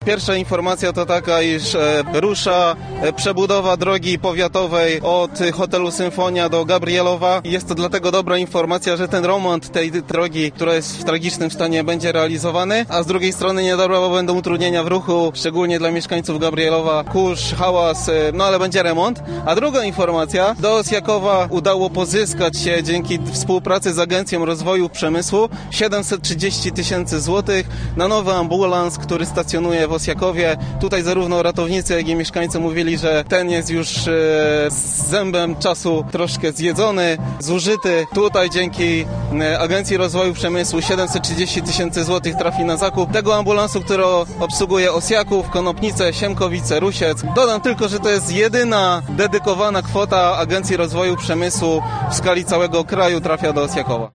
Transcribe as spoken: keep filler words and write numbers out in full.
Pierwsza informacja to taka, iż e, rusza e, przebudowa drogi powiatowej od hotelu Symfonia do Gabrielowa. Jest to dlatego dobra informacja, że ten remont tej drogi, która jest w tragicznym stanie, będzie realizowany, a z drugiej strony niedobra, bo będą utrudnienia w ruchu, szczególnie dla mieszkańców Gabrielowa, kurz, hałas, e, no ale będzie remont. A druga informacja, do Osjakowa udało pozyskać się dzięki współpracy z Agencją Rozwoju Przemysłu siedemset trzydzieści tysięcy złotych na nowy ambulans, który stacjonuje w Osjakowie. Tutaj zarówno ratownicy, jak i mieszkańcy mówili, że ten jest już e, z zębem czasu troszkę zjedzony, zużyty. Tutaj dzięki e, Agencji Rozwoju Przemysłu siedemset trzydzieści tysięcy złotych trafi na zakup tego ambulansu, który obsługuje Osjaków, Konopnice, Siemkowice, Rusiec. Dodam tylko, że to jest jedyna dedykowana kwota Agencji Rozwoju Przemysłu w skali całego kraju trafia do Osjakowa.